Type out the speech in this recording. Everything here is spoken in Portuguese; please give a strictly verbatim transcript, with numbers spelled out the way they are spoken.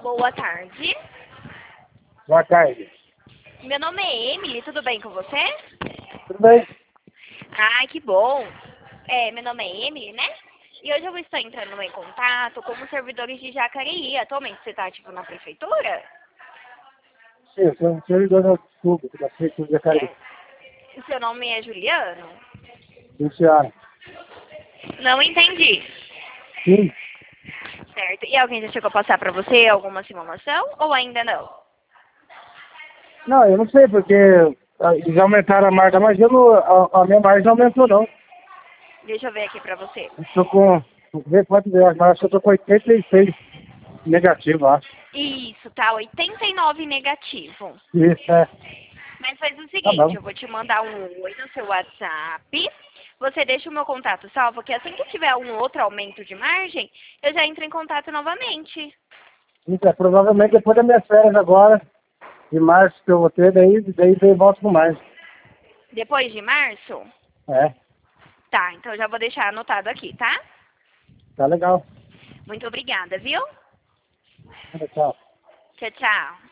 Boa tarde. Boa tarde. Meu nome é Emily, tudo bem com você? Tudo bem? Ai, que bom. É, meu nome é Emily, né? E hoje eu vou estar entrando em contato com os servidores de Jacareí. Atualmente você está ativo na prefeitura? Sim, eu sou um servidor da público, da prefeitura de Jacareí. É. Seu nome é Juliano? Luciano. Não entendi. Sim. Certo. E alguém já chegou a passar para você alguma simulação ou ainda não? Não, eu não sei porque ah, eles aumentaram a marca, mas eu não, a, a minha marca não aumentou não. Deixa eu ver aqui para você. Eu tô com, vê quanto deu, mas acho que eu tô com oitenta e seis negativo, acho. Isso, tá oitenta e nove negativo. Isso, é. Mas faz o Tá seguinte, bom. eu vou te mandar um oi no seu WhatsApp. Você deixa o meu contato salvo, que assim que tiver um outro aumento de margem, eu já entro em contato novamente. Isso é, provavelmente depois das minhas férias agora, de março que eu vou ter, daí, daí eu volto com mais. Depois de março? É, Tá, então eu já vou deixar anotado aqui, tá? tá legal. Muito obrigada, viu? Tchau. Tchau, tchau.